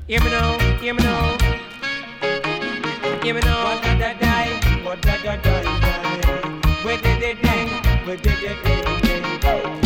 Hear me now, hear me now, hear me now. What did I die? What did I die? Where did it end? Where did it end?